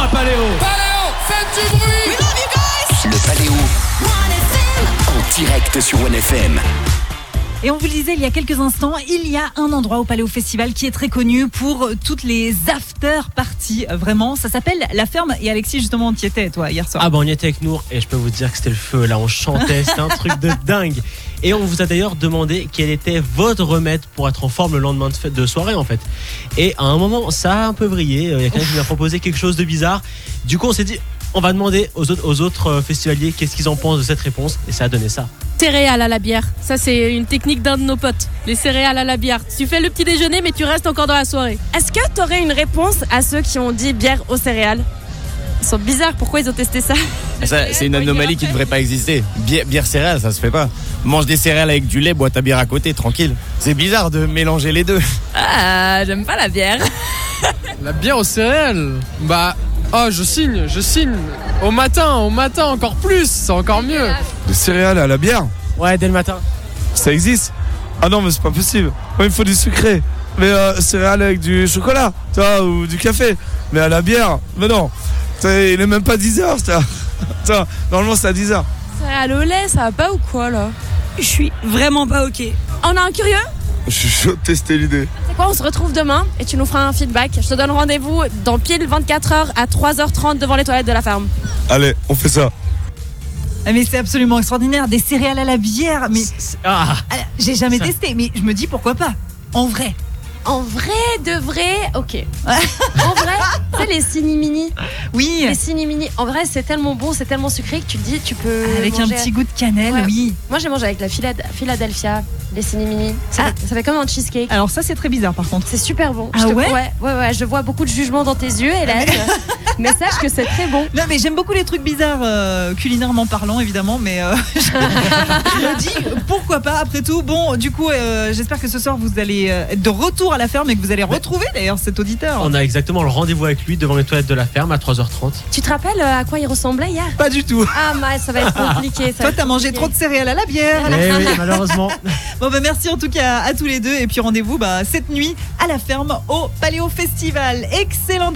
un paléo. Paléo, faites du bruit. We love you guys. Le Paléo en direct sur 1FM. Et on vous le disait il y a quelques instants, il y a un endroit au Paléo Festival qui est très connu pour toutes les after parties. Vraiment, ça s'appelle La Ferme. Et Alexis, justement, tu y étais, toi, hier soir. Ah bah on y était avec Nour et je peux vous dire que c'était le feu. Là, on chantait, c'était un truc de dingue. Et on vous a d'ailleurs demandé quel était votre remède pour être en forme le lendemain de soirée, en fait. Et à un moment, ça a un peu vrillé. Il y a quelqu'un qui nous a proposé quelque chose de bizarre. Du coup, on s'est dit, on va demander aux autres festivaliers qu'est-ce qu'ils en pensent de cette réponse. Et ça a donné ça. Céréales à la bière. Ça, c'est une technique d'un de nos potes. Les céréales à la bière. Tu fais le petit déjeuner, mais tu restes encore dans la soirée. Est-ce que tu aurais une réponse à ceux qui ont dit bière aux céréales? Ils sont bizarres, pourquoi ils ont testé ça? Ça, c'est une anomalie qui ne devrait pas exister. Bière céréales, ça se fait pas. Mange des céréales avec du lait, bois ta bière à côté, tranquille. C'est bizarre de mélanger les deux. Ah, j'aime pas la bière. La bière aux céréales. Bah, je signe. Au matin, encore plus, c'est encore mieux. Des céréales à la bière? Ouais, dès le matin. Ça existe? Ah non, mais c'est pas possible. Ouais, il me faut du sucré. Mais céréales avec du chocolat, tu vois, ou du café. Mais à la bière, mais non. Il est même pas 10h, ça. Normalement, c'est à 10h. Céréales au lait, ça va pas ou quoi, là? Je suis vraiment pas ok. On a un curieux? Je suis chaud de tester l'idée. C'est quoi, on se retrouve demain et tu nous feras un feedback. Je te donne rendez-vous dans pile 24h à 3h30 devant les toilettes de la ferme. Allez, on fait ça. Ah, mais c'est absolument extraordinaire. Des céréales à la bière. Mais j'ai jamais testé, mais je me dis pourquoi pas. En vrai. En vrai, de vrai, ok. En vrai, tu sais les Cinimini. Oui. Les Cinimini, en vrai, c'est tellement bon, c'est tellement sucré que tu te dis, tu peux. Avec un petit goût de cannelle, Ouais. oui. Moi, j'ai mangé avec la Philadelphia, les Cinimini. Ça fait comme un cheesecake. Alors ça, c'est très bizarre par contre. C'est super bon. Ah ouais? Ouais, je vois beaucoup de jugement dans tes yeux, Hélène. Mais sache que c'est très bon. Non, mais j'aime beaucoup les trucs bizarres, culinairement parlant, évidemment, mais je me dis, pourquoi pas, après tout. Bon, du coup, j'espère que ce soir, vous allez être de retour à la ferme et que vous allez retrouver d'ailleurs cet auditeur. On a exactement le rendez-vous avec lui devant les toilettes de la ferme à 3h30. Tu te rappelles à quoi il ressemblait hier? Pas du tout. Ah, ça va être compliqué. Toi, t'as mangé trop de céréales à la bière. Eh oui, malheureusement. Bon, merci en tout cas à tous les deux. Et puis rendez-vous cette nuit à la ferme au Paléo Festival. Excellent.